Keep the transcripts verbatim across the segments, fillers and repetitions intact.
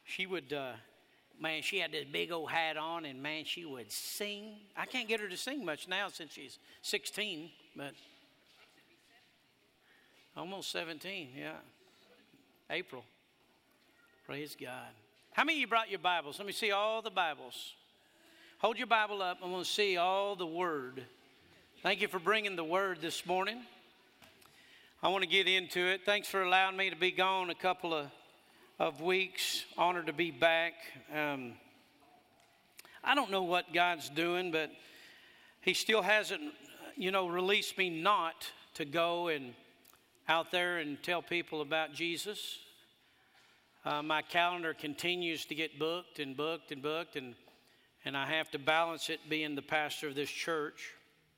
she would, uh, man, she had this big old hat on, and man, she would sing. I can't get her to sing much now since she's sixteen, but almost seventeen, yeah. April. Praise God. How many of you brought your Bibles? Let me see all the Bibles. Hold your Bible up. I want to see all the Word. Thank you for bringing the Word this morning. I want to get into it. Thanks for allowing me to be gone a couple of, of weeks. Honored to be back. Um, I don't know what God's doing, but He still hasn't, you know, released me not to go and out there and tell people about Jesus. Uh, my calendar continues to get booked and booked and booked, and and I have to balance it being the pastor of this church.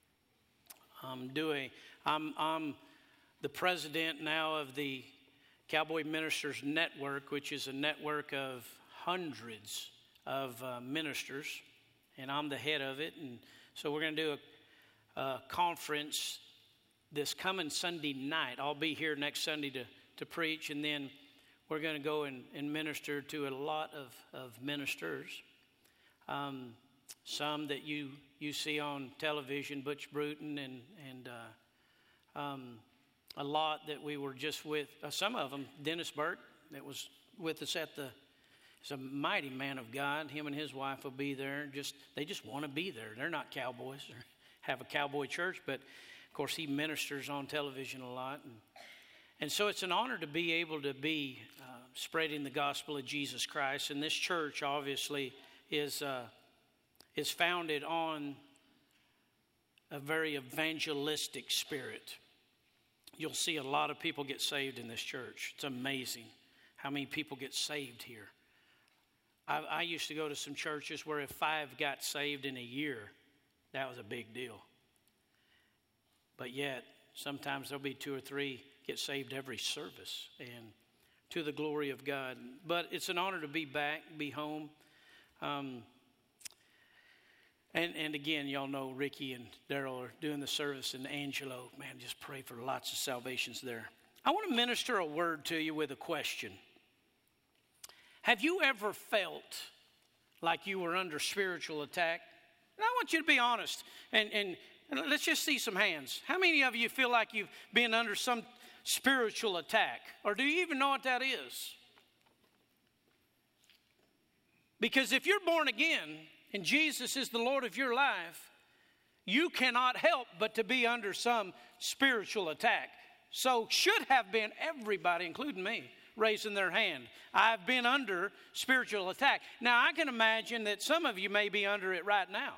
I'm doing. I'm I'm the president now of the Cowboy Ministers Network, which is a network of hundreds of uh, ministers, and I'm the head of it. And so we're going to do a, a conference this coming Sunday night. I'll be here next Sunday to to preach, and then we're going to go and, and minister to a lot of, of ministers. Um, some that you, you see on television, Butch Bruton, and, and uh, um, a lot that we were just with, uh, some of them, Dennis Burt, that was with us at the, he's a mighty man of God. Him and his wife will be there. Just They just want to be there. They're not cowboys or have a cowboy church, but of course he ministers on television a lot. And, and so it's an honor to be able to be uh, spreading the gospel of Jesus Christ. And this church obviously is uh, is founded on a very evangelistic spirit. You'll see a lot of people get saved in this church. It's amazing how many people get saved here. I, I used to go to some churches where if five got saved in a year, that was a big deal. But yet, sometimes there'll be two or three get saved every service, and to the glory of God. But it's an honor to be back, be home. Um, and, and again, y'all know Ricky and Daryl are doing the service, and Angelo. Man, just pray for lots of salvations there. I want to minister a word to you with a question. Have you ever felt like you were under spiritual attack? And I want you to be honest, and, and, and let's just see some hands. How many of you feel like you've been under some spiritual attack? Or do you even know what that is? Because if you're born again and Jesus is the Lord of your life, you cannot help but to be under some spiritual attack. So should have been everybody, including me, raising their hand. I've been under spiritual attack. Now I can imagine that some of you may be under it right now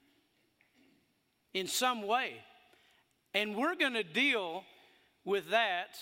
in some way. And we're going to deal with that.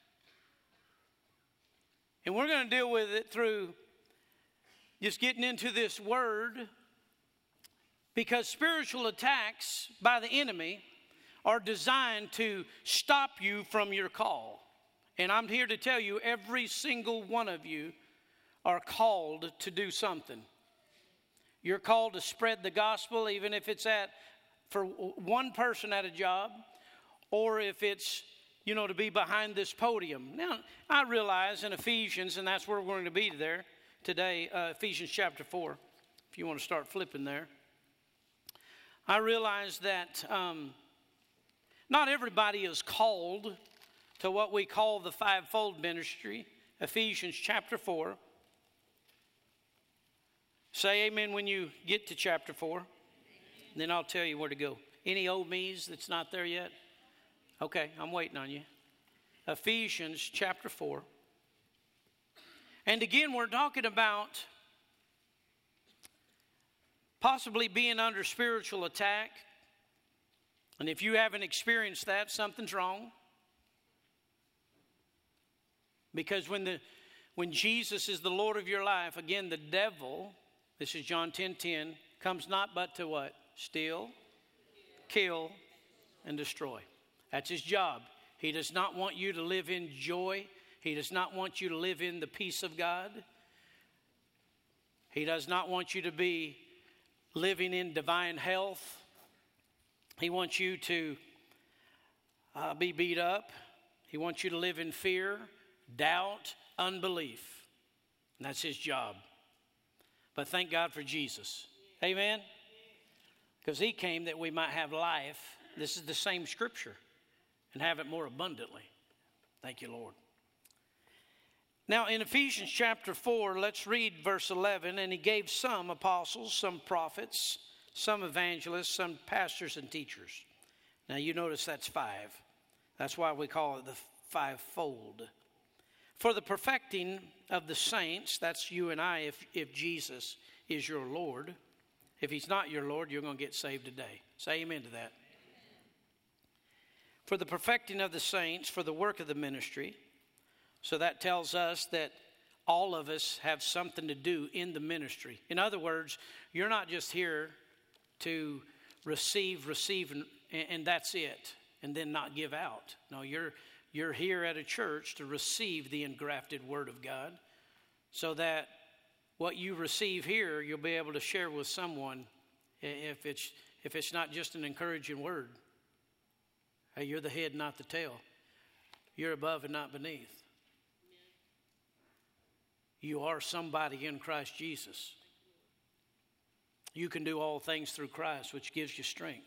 And we're going to deal with it through just getting into this word, because spiritual attacks by the enemy are designed to stop you from your call. And I'm here to tell you, every single one of you are called to do something. You're called to spread the gospel, even if it's at for one person at a job, or if it's, you know, to be behind this podium. Now, I realize in Ephesians, and that's where we're going to be there today, uh, Ephesians chapter four, if you want to start flipping there. I realize that um, not everybody is called to what we call the fivefold ministry, Ephesians chapter four. Say amen when you get to chapter four. Then I'll tell you where to go. Any old me's that's not there yet? Okay, I'm waiting on you. Ephesians chapter four. And again, we're talking about possibly being under spiritual attack. And if you haven't experienced that, something's wrong. Because when the when Jesus is the Lord of your life, again, the devil, this is John ten ten, comes not but to what? Steal, kill, and destroy. That's his job. He does not want you to live in joy. He does not want you to live in the peace of God. He does not want you to be living in divine health. He wants you to uh, be beat up. He wants you to live in fear, doubt, unbelief. And that's his job. But thank God for Jesus. Amen? Because he came that we might have life. This is the same scripture. And have it more abundantly. Thank you, Lord. Now in Ephesians chapter four, let's read verse eleven. And he gave some apostles, some prophets, some evangelists, some pastors and teachers. Now you notice that's five. That's why we call it the fivefold. For the perfecting of the saints, that's you and I if, if Jesus is your Lord. If he's not your Lord, you're going to get saved today. Say amen to that. For the perfecting of the saints, for the work of the ministry. So that tells us that all of us have something to do in the ministry. In other words, you're not just here to receive, receive, and, and that's it, and then not give out. No, you're you're here at a church to receive the engrafted Word of God, so that what you receive here, you'll be able to share with someone if it's if it's not just an encouraging word. Hey, you're the head, not the tail. You're above and not beneath. You are somebody in Christ Jesus. You can do all things through Christ, which gives you strength.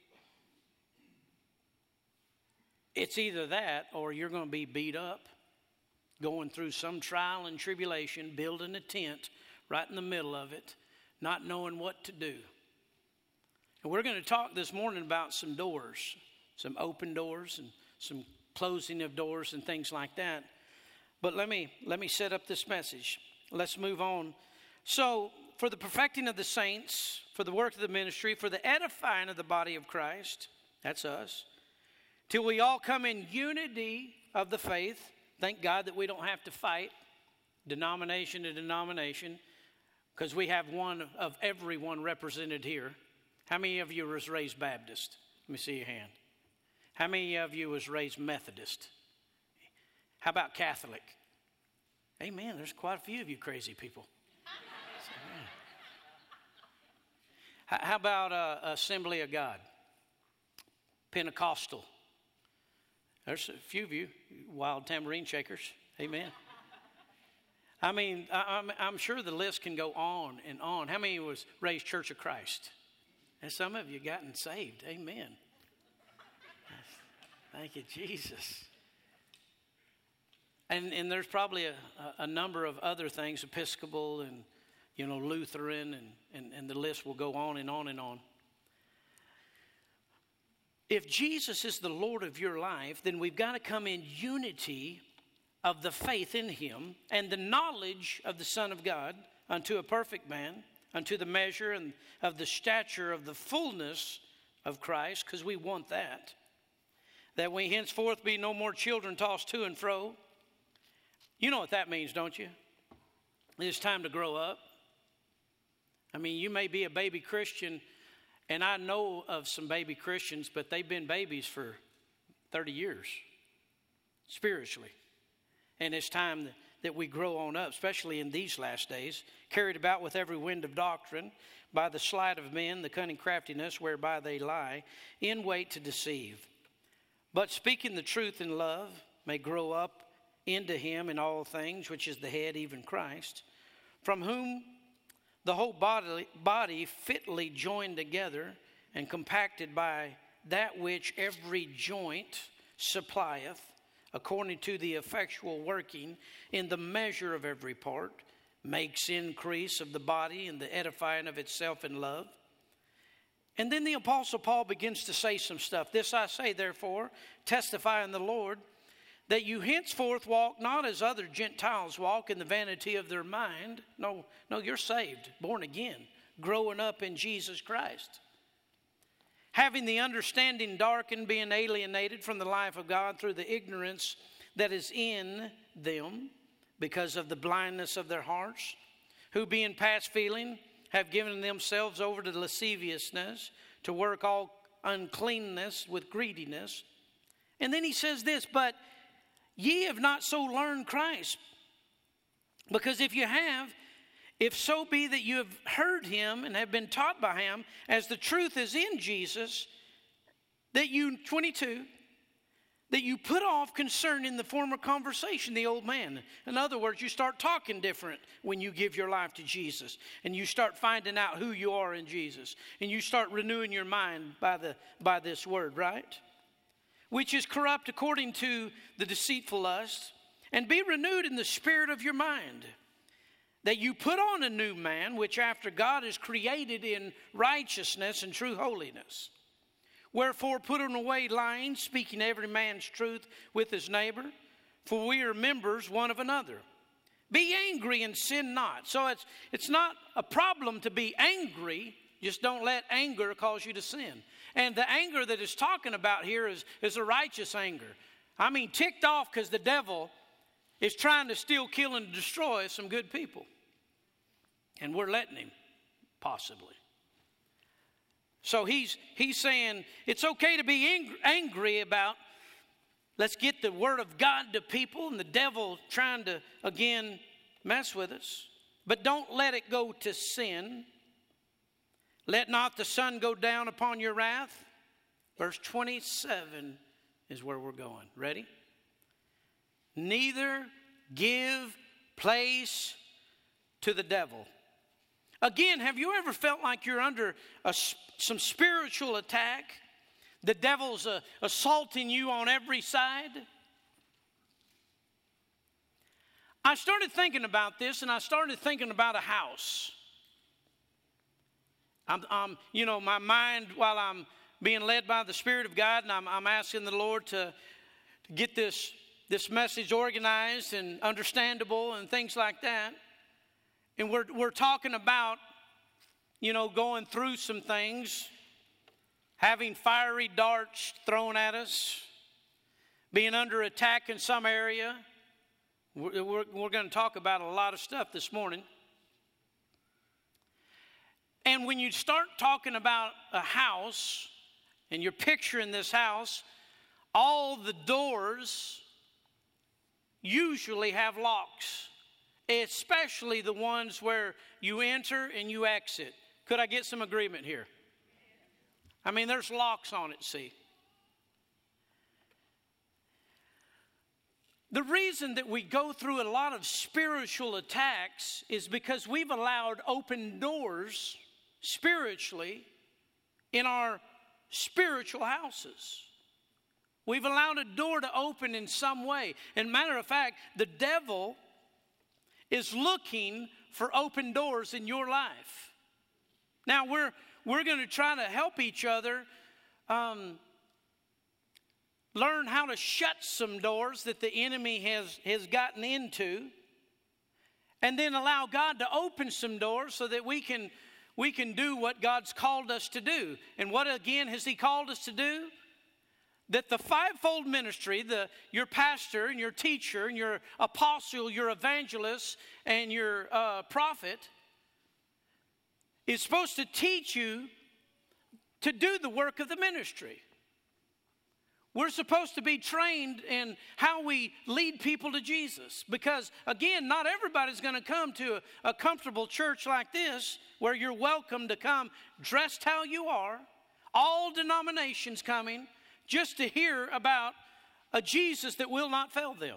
It's either that or you're going to be beat up, going through some trial and tribulation, building a tent right in the middle of it, not knowing what to do. And we're going to talk this morning about some doors, some open doors and some closing of doors and things like that. But let me let me set up this message. Let's move on. So, for the perfecting of the saints, for the work of the ministry, for the edifying of the body of Christ, that's us, till we all come in unity of the faith. Thank God that we don't have to fight denomination to denomination, because we have one of everyone represented here. How many of you was raised Baptist? Let me see your hand. How many of you was raised Methodist? How about Catholic? Amen. There's quite a few of you crazy people. How about uh, Assembly of God? Pentecostal? There's a few of you, wild tambourine shakers. Amen. I mean, I, I'm, I'm sure the list can go on and on. How many was raised Church of Christ? And some of you gotten saved. Amen. Thank you, Jesus. And and there's probably a, a number of other things, Episcopal and, you know, Lutheran, and, and, and the list will go on and on and on. If Jesus is the Lord of your life, then we've got to come in unity of the faith in him and the knowledge of the Son of God unto a perfect man, unto the measure and of the stature of the fullness of Christ, because we want that. That we henceforth be no more children tossed to and fro. You know what that means, don't you? It's time to grow up. I mean, you may be a baby Christian, and I know of some baby Christians, but they've been babies for thirty years, spiritually. And it's time that, that we grow on up, especially in these last days, carried about with every wind of doctrine, by the sleight of men, the cunning craftiness whereby they lie, in wait to deceive. But speaking the truth in love may grow up into him in all things, which is the head, even Christ, from whom the whole body, body fitly joined together and compacted by that which every joint supplieth, according to the effectual working in the measure of every part, makes increase of the body and the edifying of itself in love. And then the Apostle Paul begins to say some stuff. This I say, therefore, testify in the Lord, that you henceforth walk not as other Gentiles walk in the vanity of their mind. No, no, you're saved, born again, growing up in Jesus Christ. Having the understanding darkened, being alienated from the life of God through the ignorance that is in them because of the blindness of their hearts, who being past feeling have given themselves over to lasciviousness, to work all uncleanness with greediness. And then he says this, but ye have not so learned Christ. Because if you have, if so be that you have heard him and have been taught by him, as the truth is in Jesus, that you, twenty-two, that you put off concerning the former conversation, the old man. In other words, you start talking different when you give your life to Jesus. And you start finding out who you are in Jesus. And you start renewing your mind by, the, by this word, right? Which is corrupt according to the deceitful lust. And be renewed in the spirit of your mind, that you put on a new man, which after God is created in righteousness and true holiness. Wherefore, putting away lying, speaking every man's truth with his neighbor, for we are members one of another. Be angry and sin not. So it's, it's not a problem to be angry. Just don't let anger cause you to sin. And the anger that it's talking about here is, is a righteous anger. I mean, ticked off because the devil is trying to steal, kill, and destroy some good people. And we're letting him, possibly. So he's, he's saying it's okay to be ang- angry about, let's get the word of God to people, and the devil trying to, again, mess with us. But don't let it go to sin. Let not the sun go down upon your wrath. Verse twenty-seven is where we're going. Ready? Neither give place to the devil. Again, have you ever felt like you're under a, some spiritual attack? The devil's uh, assaulting you on every side? I started thinking about this, and I started thinking about a house. I'm, I'm you know, my mind, while I'm being led by the Spirit of God, and I'm, I'm asking the Lord to, to get this, this message organized and understandable and things like that. And we're we're talking about, you know, going through some things, having fiery darts thrown at us, being under attack in some area. We're, we're, we're going to talk about a lot of stuff this morning. And when you start talking about a house, and you're picturing this house, all the doors usually have locks. Especially the ones where you enter and you exit. Could I get some agreement here? I mean, there's locks on it, see. The reason that we go through a lot of spiritual attacks is because we've allowed open doors spiritually in our spiritual houses. We've allowed a door to open in some way. And matter of fact, the devil is looking for open doors in your life. Now, we're we're going to try to help each other um, learn how to shut some doors that the enemy has, has gotten into, and then allow God to open some doors so that we can, we can do what God's called us to do. And what, again, has he called us to do? That the fivefold ministry, the, your pastor and your teacher and your apostle, your evangelist and your uh, prophet, is supposed to teach you to do the work of the ministry. We're supposed to be trained in how we lead people to Jesus. Because, again, not everybody's going to come to a, a comfortable church like this where you're welcome to come dressed how you are, all denominations coming, just to hear about a Jesus that will not fail them.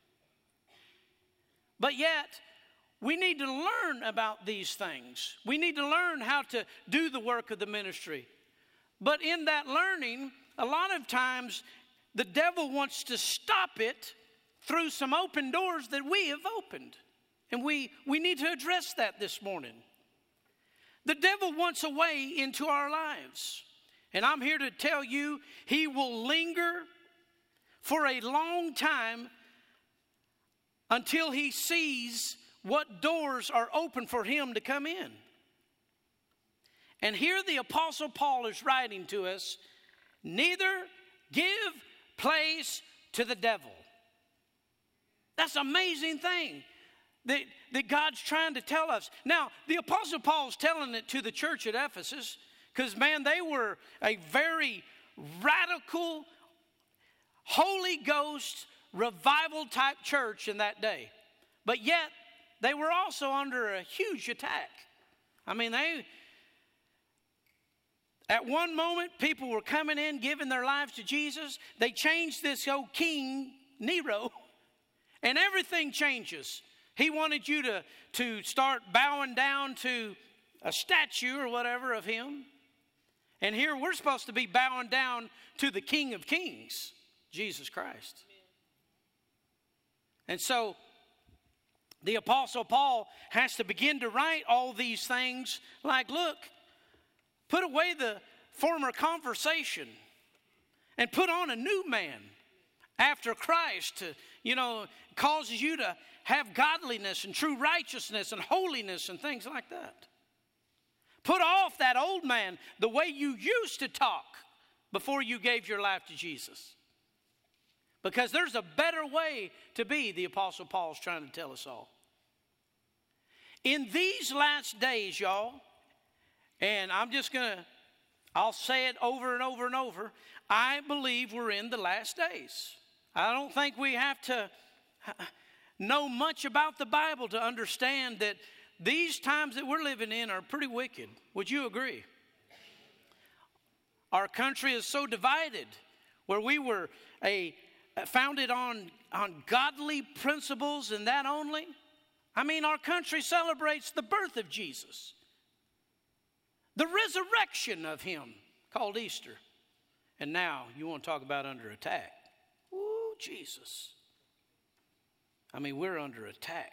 But yet, we need to learn about these things. We need to learn how to do the work of the ministry. But in that learning, a lot of times, the devil wants to stop it through some open doors that we have opened. And we, we need to address that this morning. The devil wants a way into our lives. And I'm here to tell you, he will linger for a long time until he sees what doors are open for him to come in. And here the Apostle Paul is writing to us, neither give place to the devil. That's an amazing thing that, that God's trying to tell us. Now, the Apostle Paul's telling it to the church at Ephesus, because, man, they were a very radical, Holy Ghost, revival-type church in that day. But yet, they were also under a huge attack. I mean, they... At one moment, people were coming in, giving their lives to Jesus. They changed this old king, Nero, and everything changes. He wanted you to, to start bowing down to a statue or whatever of him. And here we're supposed to be bowing down to the King of Kings, Jesus Christ. And so the Apostle Paul has to begin to write all these things like, look, put away the former conversation and put on a new man after Christ to, you know, causes you to have godliness and true righteousness and holiness and things like that. Put off that old man, the way you used to talk before you gave your life to Jesus. Because there's a better way to be, the Apostle Paul's trying to tell us all. In these last days, y'all, and I'm just going to, I'll say it over and over and over, I believe we're in the last days. I don't think we have to know much about the Bible to understand that these times that we're living in are pretty wicked. Would you agree? Our country is so divided, where we were a founded on, on godly principles and that only. I mean, our country celebrates the birth of Jesus, the resurrection of him, called Easter. And now you want to talk about under attack. Ooh, Jesus. I mean, we're under attack.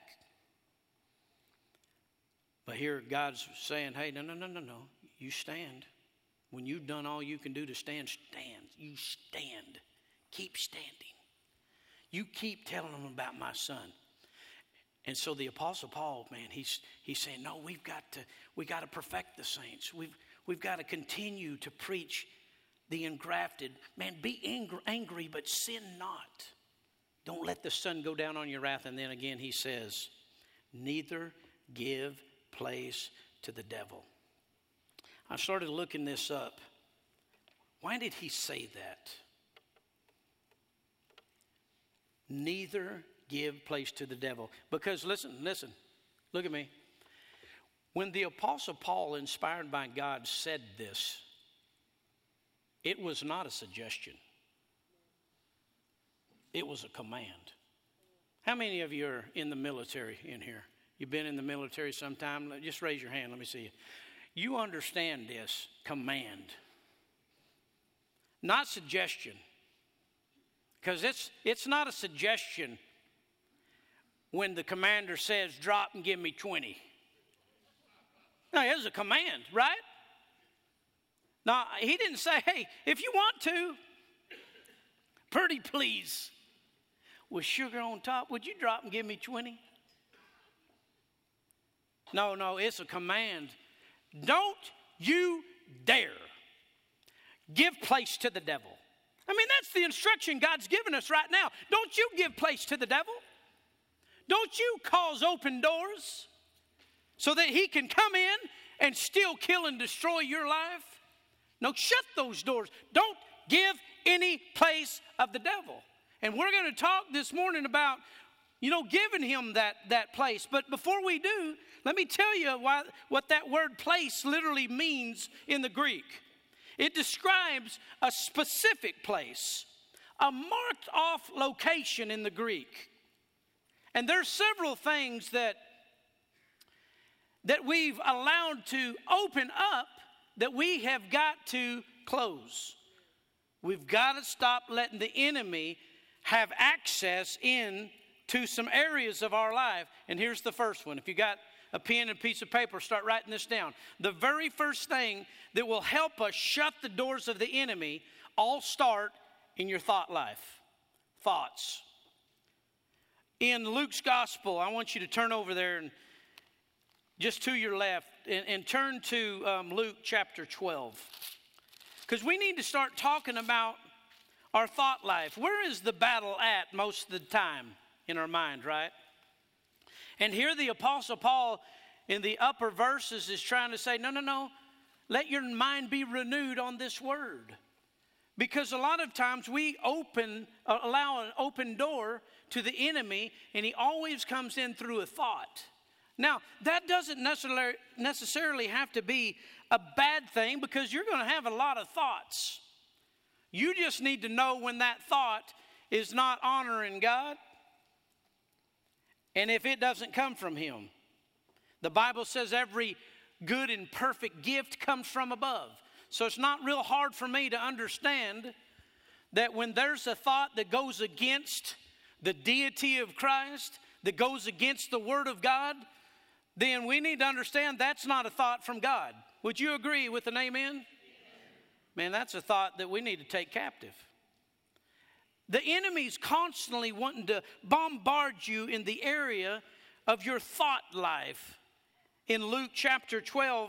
But here God's saying, hey, no, no, no, no, no. You stand. When you've done all you can do to stand, stand. You stand. Keep standing. You keep telling them about my son. And so the Apostle Paul, man, he's he's saying, no, we've got to we got to perfect the saints. We've we've got to continue to preach the engrafted. Man, be angry, angry, but sin not. Don't let the sun go down on your wrath. And then again he says, neither give place to the devil. I started looking this up. Why did he say that? Neither give place to the devil. Because listen, listen, look at me. When the Apostle Paul, inspired by God, said this, it was not a suggestion. It was a command. How many of you are in the military in here? You've been in the military sometime? Just raise your hand. Let me see you. You understand this command. Not suggestion. Because it's, it's not a suggestion when the commander says, drop and give me twenty. No, it was a command, right? Now, he didn't say, hey, if you want to, pretty please, with sugar on top, would you drop and give me twenty? No, no, it's a command. Don't you dare give place to the devil. I mean, that's the instruction God's given us right now. Don't you give place to the devil. Don't you cause open doors so that he can come in and steal, kill, and destroy your life. No, shut those doors. Don't give any place of the devil. And we're going to talk this morning about, you know, giving him that, that place. But before we do, let me tell you why, what that word place literally means in the Greek. It describes a specific place, a marked off location in the Greek. And there's several things that, that we've allowed to open up that we have got to close. We've got to stop letting the enemy have access in to some areas of our life. And here's the first one. If you got a pen and a piece of paper, start writing this down. The very first thing that will help us shut the doors of the enemy all start in your thought life. Thoughts. In Luke's gospel, I want you to turn over there and just to your left and, and turn to um, Luke chapter twelve. Because we need to start talking about our thought life. Where is the battle at most of the time in our mind, right? And here the Apostle Paul in the upper verses is trying to say, no, no, no. Let your mind be renewed on this word. Because a lot of times we open, uh, allow an open door to the enemy, and he always comes in through a thought. Now, that doesn't necessarily necessarily have to be a bad thing, because you're going to have a lot of thoughts. You just need to know when that thought is not honoring God, and if it doesn't come from Him. The Bible says every good and perfect gift comes from above. So it's not real hard for me to understand that when there's a thought that goes against the deity of Christ, that goes against the Word of God, then we need to understand that's not a thought from God. Would you agree with an amen? Amen. Man, that's a thought that we need to take captive. The enemy's constantly wanting to bombard you in the area of your thought life. In Luke chapter twelve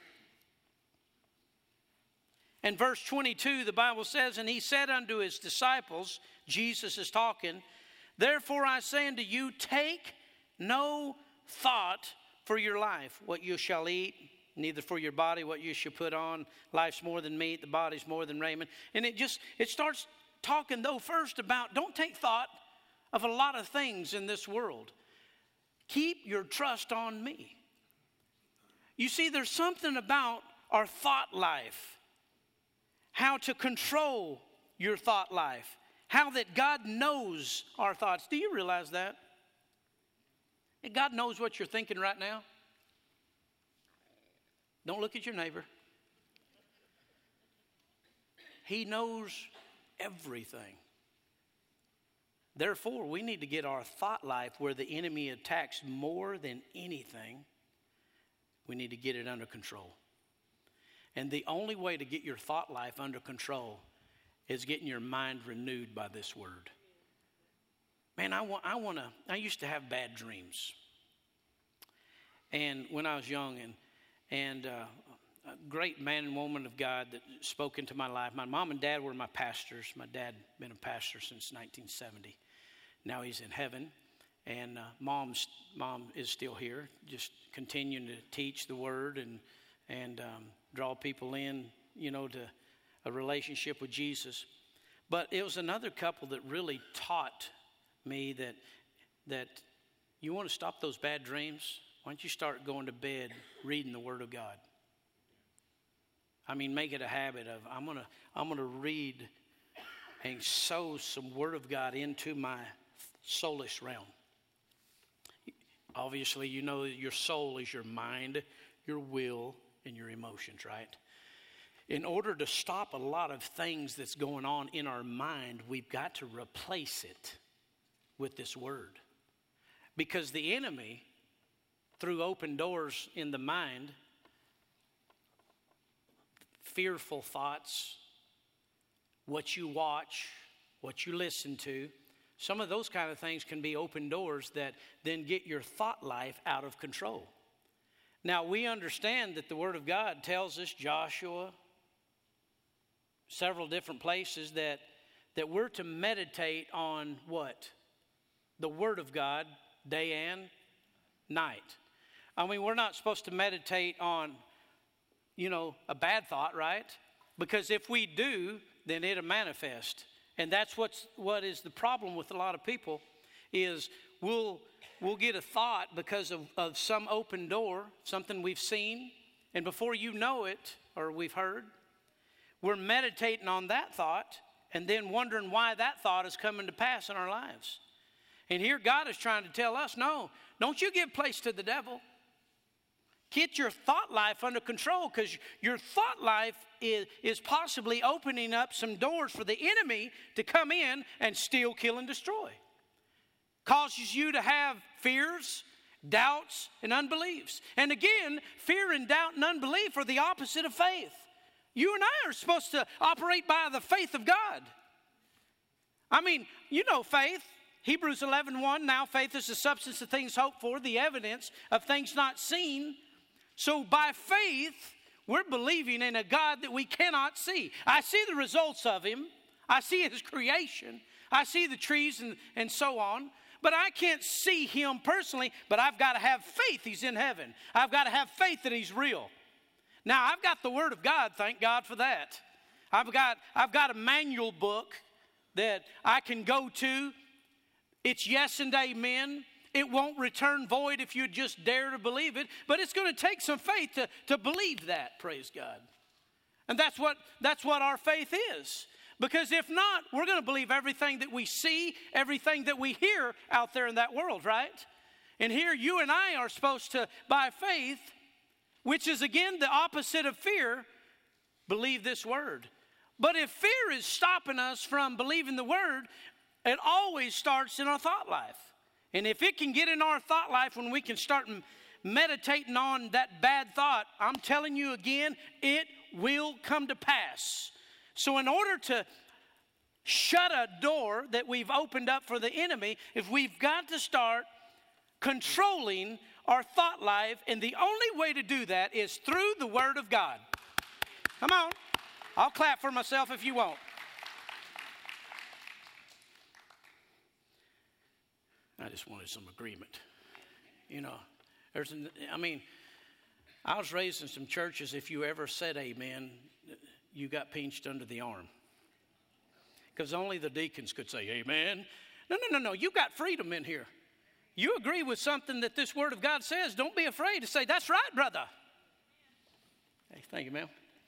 and verse twenty-two, the Bible says, and he said unto his disciples, Jesus is talking, therefore I say unto you, take no thought for your life, what you shall eat, neither for your body what you shall put on. Life's more than meat, the body's more than raiment. And it just, it starts talking though first about, don't take thought of a lot of things in this world. Keep your trust on me. You see, there's something about our thought life, how to control your thought life, how that God knows our thoughts. Do you realize that? That God knows what you're thinking right now? Don't look at your neighbor. He knows everything. Therefore, we need to get our thought life where the enemy attacks more than anything. We need to get it under control. And the only way to get your thought life under control is getting your mind renewed by this word. Man, I want, I want to, I used to have bad dreams. And when I was young, and, and uh, a great man and woman of God that spoke into my life. My mom and dad were my pastors. My dad been a pastor since nineteen seventy. Now he's in heaven. And uh, mom's mom is still here, just continuing to teach the word and and um, draw people in, you know, to a relationship with Jesus. But it was another couple that really taught me that that you want to stop those bad dreams. Why don't you start going to bed reading the Word of God? I mean, make it a habit of I'm gonna I'm gonna read and sow some Word of God into my soulish realm. Obviously, you know that your soul is your mind, your will, and your emotions, right? In order to stop a lot of things that's going on in our mind, we've got to replace it with this word. Because the enemy, through open doors in the mind, fearful thoughts, what you watch, what you listen to, some of those kind of things can be open doors that then get your thought life out of control. Now, we understand that the Word of God tells us, Joshua, several different places, that, that we're to meditate on what? The Word of God day and night. I mean, we're not supposed to meditate on, you know, a bad thought, right? Because if we do, then it'll manifest. And that's what's what is the problem with a lot of people is we'll we'll get a thought because of, of some open door, something we've seen, and before you know it, or we've heard, we're meditating on that thought and then wondering why that thought is coming to pass in our lives. And here God is trying to tell us, no, don't you give place to the devil. Get your thought life under control, because your thought life is, is possibly opening up some doors for the enemy to come in and steal, kill, and destroy. Causes you to have fears, doubts, and unbeliefs. And again, fear and doubt and unbelief are the opposite of faith. You and I are supposed to operate by the faith of God. I mean, you know faith. Hebrews eleven one, now faith is the substance of things hoped for, the evidence of things not seen. So by faith, we're believing in a God that we cannot see. I see the results of Him. I see His creation. I see the trees and, and so on. But I can't see Him personally, but I've got to have faith He's in heaven. I've got to have faith that He's real. Now, I've got the Word of God, thank God for that. I've got, I've got a manual book that I can go to. It's yes and amen. it won't return void if you just dare to believe it. But it's going to take some faith to, to believe that, praise God. And that's what, that's what our faith is. Because if not, we're going to believe everything that we see, everything that we hear out there in that world, right? And here you and I are supposed to, by faith, which is again the opposite of fear, believe this word. But if fear is stopping us from believing the word, it always starts in our thought life. And if it can get in our thought life when we can start meditating on that bad thought, I'm telling you again, it will come to pass. So in order to shut a door that we've opened up for the enemy, if we've got to start controlling our thought life, and the only way to do that is through the Word of God. Come on. I'll clap for myself if you want. I just wanted some agreement. You know, there's, an, I mean, I was raised in some churches, if you ever said amen, you got pinched under the arm. Because only the deacons could say amen. No, no, no, no. You got freedom in here. You agree with something that this Word of God says, don't be afraid to say, that's right, brother. Hey, thank you, ma'am.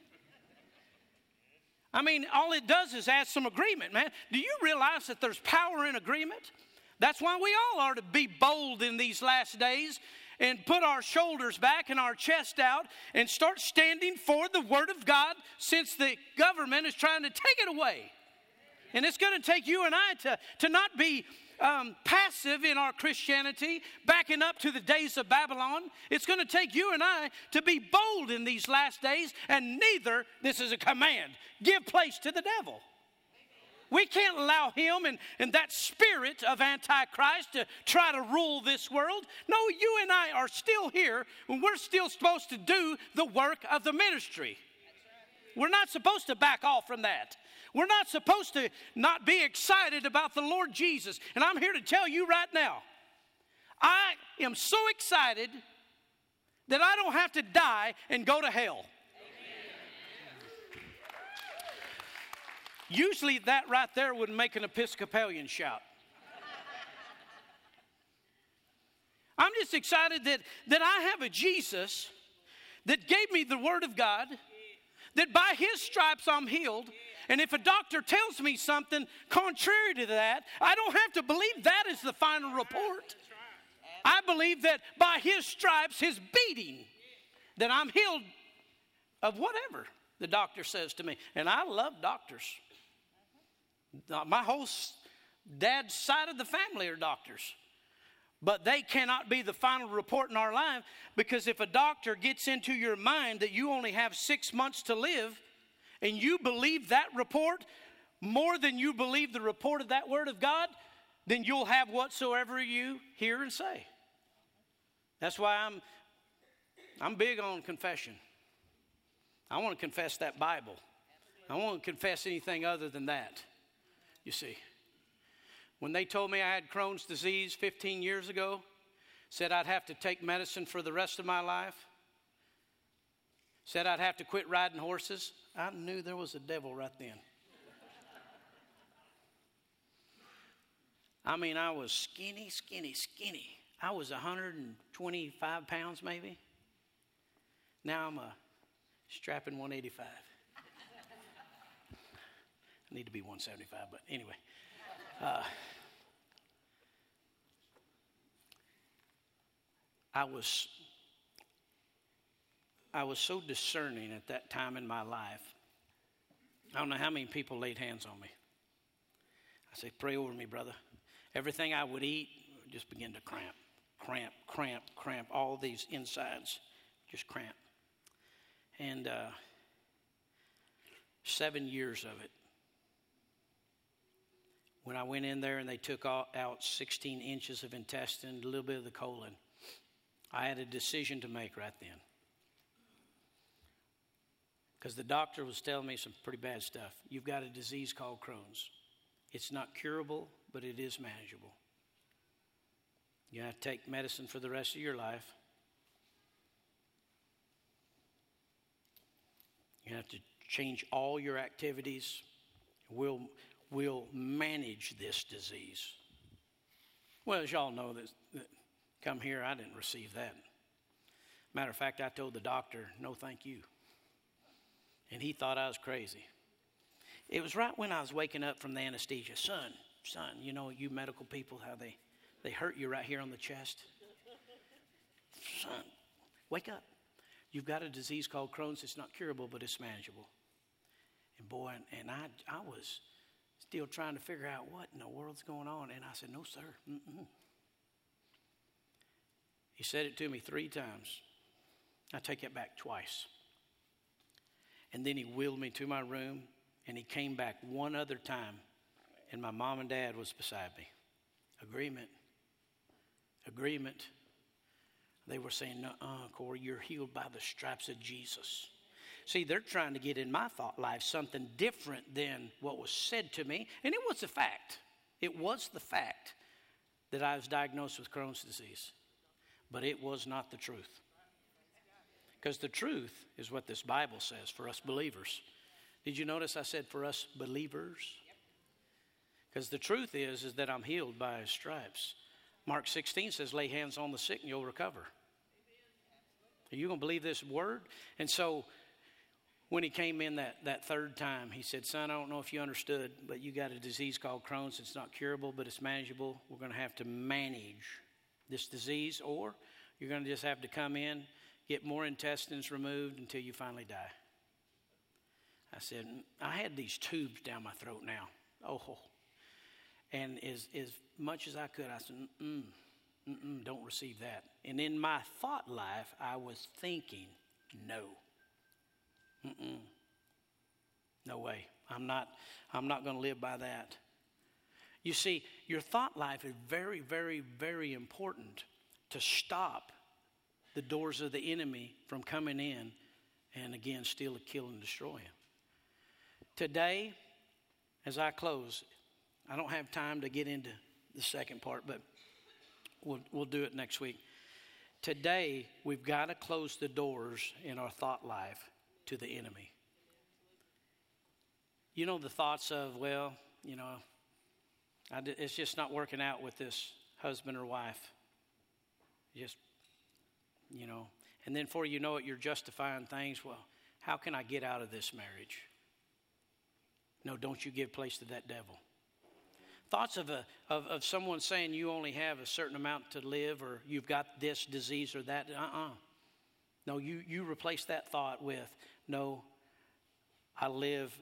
I mean, all it does is add some agreement, man. Do you realize that there's power in agreement? That's why we all are to be bold in these last days and put our shoulders back and our chest out and start standing for the Word of God, since the government is trying to take it away. And it's going to take you and I to, to not be um, passive in our Christianity, backing up to the days of Babylon. It's going to take you and I to be bold in these last days, and neither, this is a command, give place to the devil. We can't allow him and, and that spirit of Antichrist to try to rule this world. No, you and I are still here, and we're still supposed to do the work of the ministry. We're not supposed to back off from that. We're not supposed to not be excited about the Lord Jesus. And I'm here to tell you right now, I am so excited that I don't have to die and go to hell. Usually that right there would make an Episcopalian shout. I'm just excited that, that I have a Jesus that gave me the Word of God, that by His stripes I'm healed. And if a doctor tells me something contrary to that, I don't have to believe that is the final report. I believe that by His stripes, His beating, that I'm healed of whatever the doctor says to me. And I love doctors. My whole dad's side of the family are doctors. But they cannot be the final report in our life, because if a doctor gets into your mind that you only have six months to live, and you believe that report more than you believe the report of that Word of God, then you'll have whatsoever you hear and say. That's why I'm, I'm big on confession. I want to confess that Bible. I won't confess anything other than that. You see, when they told me I had Crohn's disease fifteen years ago, said I'd have to take medicine for the rest of my life, said I'd have to quit riding horses, I knew there was a devil right then. I mean, I was skinny, skinny, skinny. I was one hundred twenty-five pounds maybe. Now I'm a strapping one eighty-five. I need to be one seventy-five, but anyway. Uh, I was I was so discerning at that time in my life. I don't know how many people laid hands on me. I said, pray over me, brother. Everything I would eat would just begin to cramp, cramp, cramp, cramp. All these insides just cramp. And uh, seven years of it. When I went in there and they took out sixteen inches of intestine, a little bit of the colon, I had a decision to make right then. Because the doctor was telling me some pretty bad stuff. You've got a disease called Crohn's. It's not curable, but it is manageable. You have to take medicine for the rest of your life. You have to change all your activities. We'll, we'll manage this disease. Well, as y'all know, this, come here, I didn't receive that. Matter of fact, I told the doctor, no thank you. And he thought I was crazy. It was right when I was waking up from the anesthesia. Son, son, you know, you medical people, how they, they hurt you right here on the chest. Son, wake up. You've got a disease called Crohn's. It's not curable, but it's manageable. And boy, and, and I, I was still trying to figure out what in the world's going on. And I said, no, sir. Mm-mm. He said it to me three times. I take it back twice. And then he wheeled me to my room, and he came back one other time, and my mom and dad was beside me. Agreement. Agreement. They were saying, uh-uh, Corey, you're healed by the stripes of Jesus. See, they're trying to get in my thought life something different than what was said to me. And it was the fact. It was the fact that I was diagnosed with Crohn's disease. But it was not the truth. Because the truth is what this Bible says for us believers. Did you notice I said for us believers? Because the truth is, is that I'm healed by his stripes. Mark sixteen says, lay hands on the sick and you'll recover. Are you going to believe this word? And so when he came in that, that third time, he said, son, I don't know if you understood, but you got a disease called Crohn's. It's not curable, but it's manageable. We're going to have to manage this disease, or you're going to just have to come in, get more intestines removed until you finally die. I said, I had these tubes down my throat now. Oh, and as, as much as I could, I said, mm-mm, mm-mm, don't receive that. And in my thought life, I was thinking, no. Mm-mm. No way. I'm not, I'm not going to live by that. You see, your thought life is very, very, very important to stop the doors of the enemy from coming in and again steal, kill, and destroy him. Today, as I close, I don't have time to get into the second part, but we'll, we'll do it next week. Today, we've got to close the doors in our thought life to the enemy. You know, the thoughts of, well, you know, I did, it's just not working out with this husband or wife. Just, you know, and then before you know it, you're justifying things. Well, how can I get out of this marriage? No, don't you give place to that devil. Thoughts of, a, of, of someone saying you only have a certain amount to live, or you've got this disease or that. Uh-uh. No, you, you replace that thought with, no, I live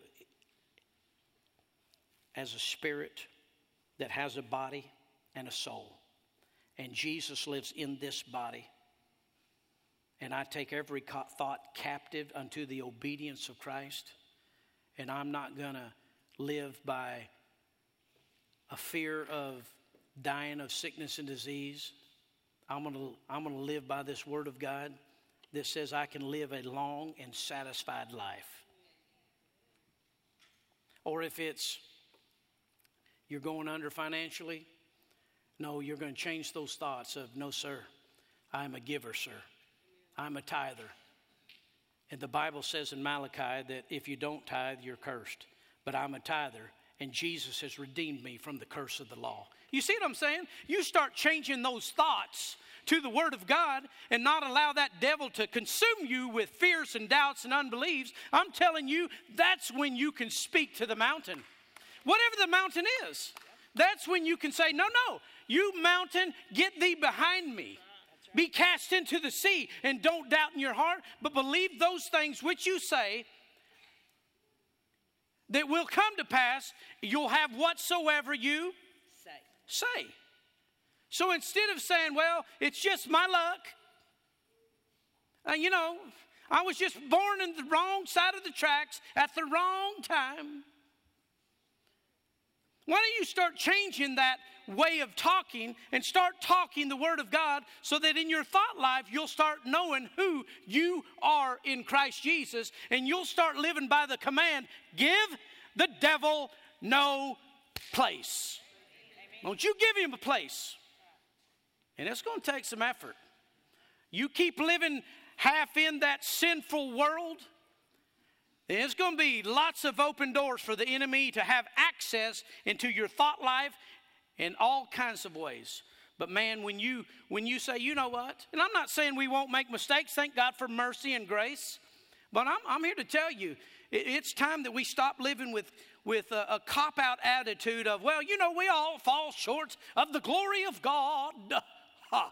as a spirit that has a body and a soul. And Jesus lives in this body. And I take every co- thought captive unto the obedience of Christ. And I'm not going to live by a fear of dying of sickness and disease. I'm going to I'm going to live by this word of God that says I can live a long and satisfied life. Or if it's you're going under financially, no, you're going to change those thoughts of, no, sir, I'm a giver, sir. I'm a tither. And the Bible says in Malachi that if you don't tithe, you're cursed. But I'm a tither, and Jesus has redeemed me from the curse of the law. You see what I'm saying? You start changing those thoughts to the Word of God and not allow that devil to consume you with fears and doubts and unbeliefs. I'm telling you, that's when you can speak to the mountain. Whatever the mountain is, that's when you can say, no, no, you mountain, get thee behind me. Be cast into the sea, and don't doubt in your heart, but believe those things which you say that will come to pass. You'll have whatsoever you say. say. So instead of saying, well, it's just my luck, uh, you know, I was just born in the wrong side of the tracks at the wrong time. Why don't you start changing that way of talking and start talking the Word of God so that in your thought life you'll start knowing who you are in Christ Jesus, and you'll start living by the command, give the devil no place. Don't you give him a place. And it's going to take some effort. You keep living half in that sinful world, there's going to be lots of open doors for the enemy to have access into your thought life in all kinds of ways. But man, when you when you say, you know what, and I'm not saying we won't make mistakes, thank God for mercy and grace, but I'm, I'm here to tell you, it, it's time that we stop living with, with a, a cop-out attitude of, well, you know, we all fall short of the glory of God. Ha.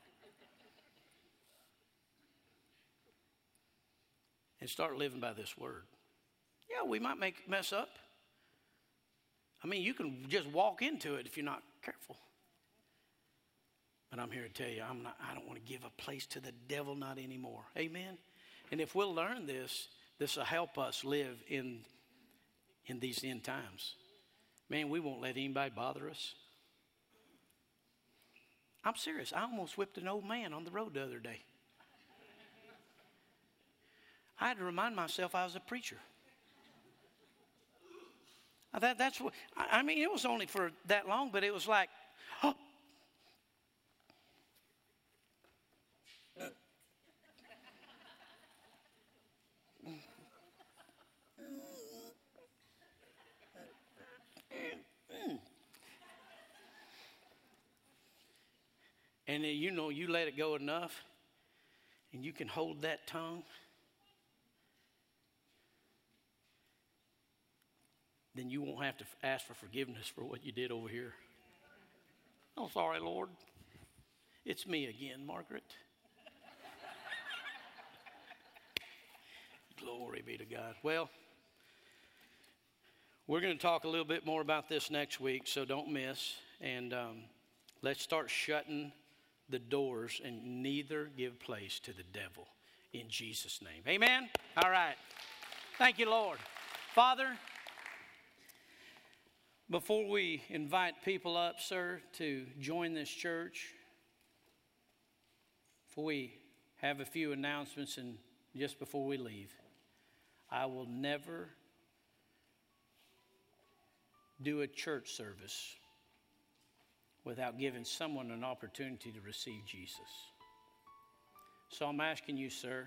And start living by this word. Yeah, we might make mess up. I mean, you can just walk into it if you're not careful. But I'm here to tell you, I'm not, I don't want to give a place to the devil, not anymore. Amen? And if we'll learn this, this will help us live in, in these end times. Man, we won't let anybody bother us. I'm serious. I almost whipped an old man on the road the other day. I had to remind myself I was a preacher. That, that's what, I mean, it was only for that long, but it was like, oh. And then, you know, you let it go enough, and you can hold that tongue. Then you won't have to ask for forgiveness for what you did over here. I'm sorry, Lord. It's me again, Margaret. Glory be to God. Well, we're going to talk a little bit more about this next week, so don't miss. And um, let's start shutting the doors and neither give place to the devil in Jesus' name. Amen? All right. Thank you, Lord. Father, before we invite people up, sir, to join this church, before we have a few announcements and just before we leave, I will never do a church service without giving someone an opportunity to receive Jesus. So I'm asking you, sir,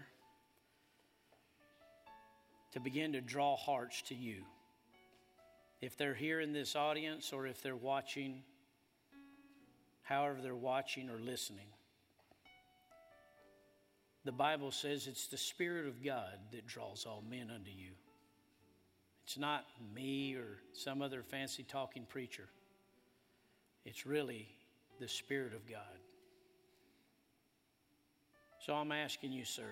to begin to draw hearts to you. If they're here in this audience or if they're watching, however they're watching or listening, the Bible says it's the Spirit of God that draws all men unto you. It's not me or some other fancy talking preacher. It's really the Spirit of God. So I'm asking you, sir,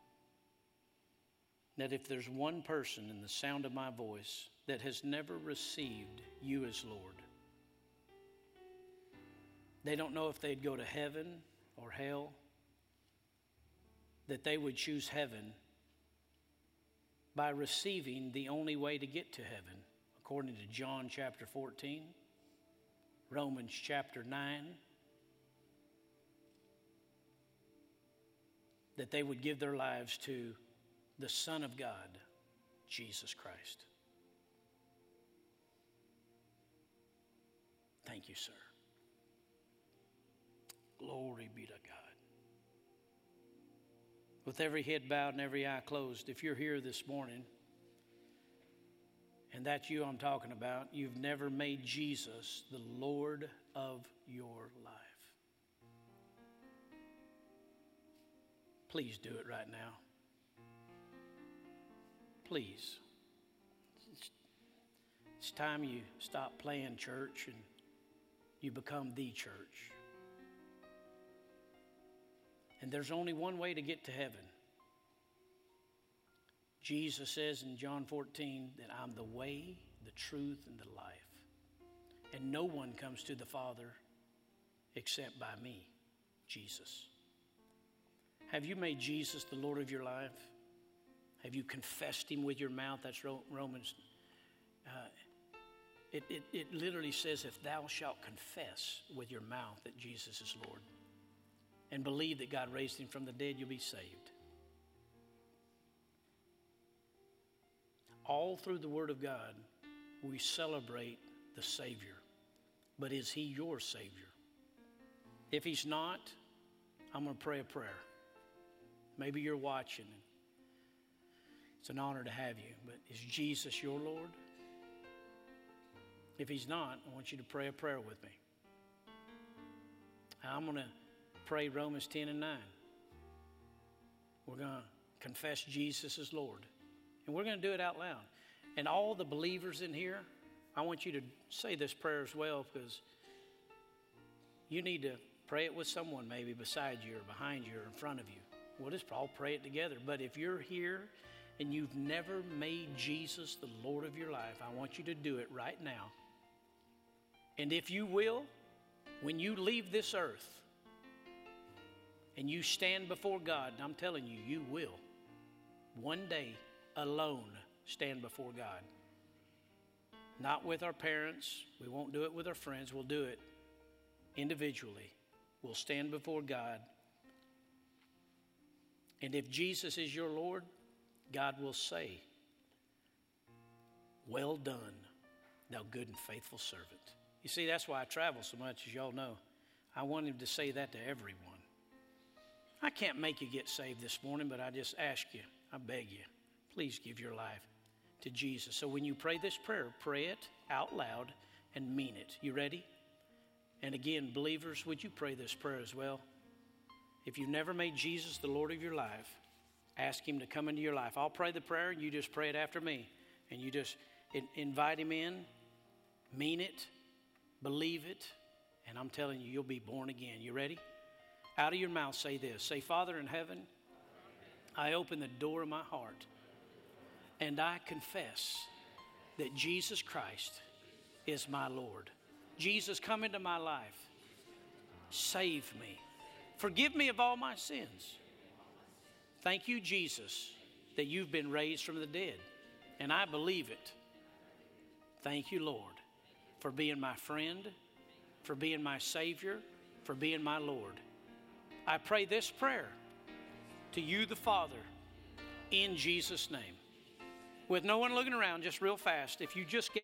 that if there's one person in the sound of my voice that has never received you as Lord, they don't know if they'd go to heaven or hell, that they would choose heaven by receiving the only way to get to heaven, according to John chapter fourteen, Romans chapter nine, that they would give their lives to the Son of God, Jesus Christ. Thank you, sir. Glory be to God. With every head bowed and every eye closed, if you're here this morning, and that's you I'm talking about, you've never made Jesus the Lord of your life, please do it right now. Please. It's, it's time you stop playing church and you become the church. And there's only one way to get to heaven. Jesus says in John fourteen that I'm the way, the truth, and the life. And no one comes to the Father except by me, Jesus. Have you made Jesus the Lord of your life? Have you confessed him with your mouth? That's Romans. Uh, it, it, it literally says, if thou shalt confess with your mouth that Jesus is Lord and believe that God raised him from the dead, you'll be saved. All through the Word of God, we celebrate the Savior. But is he your Savior? If he's not, I'm going to pray a prayer. Maybe you're watching. It's an honor to have you, but is Jesus your Lord? If he's not, I want you to pray a prayer with me. I'm going to pray Romans ten and nine. We're going to confess Jesus as Lord. And we're going to do it out loud. And all the believers in here, I want you to say this prayer as well, because you need to pray it with someone maybe beside you or behind you or in front of you. We'll just all pray it together. But if you're here and you've never made Jesus the Lord of your life, I want you to do it right now. And if you will, when you leave this earth and you stand before God, and I'm telling you, you will one day alone stand before God. Not with our parents. We won't do it with our friends. We'll do it individually. We'll stand before God. And if Jesus is your Lord, God will say, well done, thou good and faithful servant. You see, that's why I travel so much, as y'all know. I want him to say that to everyone. I can't make you get saved this morning, but I just ask you, I beg you, please give your life to Jesus. So when you pray this prayer, pray it out loud and mean it. You ready? And again, believers, would you pray this prayer as well? If you've never made Jesus the Lord of your life, ask him to come into your life. I'll pray the prayer, and you just pray it after me. And you just in- invite him in, mean it, believe it, and I'm telling you, you'll be born again. You ready? Out of your mouth, say this. Say, Father in heaven, I open the door of my heart, and I confess that Jesus Christ is my Lord. Jesus, come into my life. Save me. Forgive me of all my sins. Thank you, Jesus, that you've been raised from the dead, and I believe it. Thank you, Lord, for being my friend, for being my Savior, for being my Lord. I pray this prayer to you, the Father, in Jesus' name. With no one looking around, just real fast, if you just get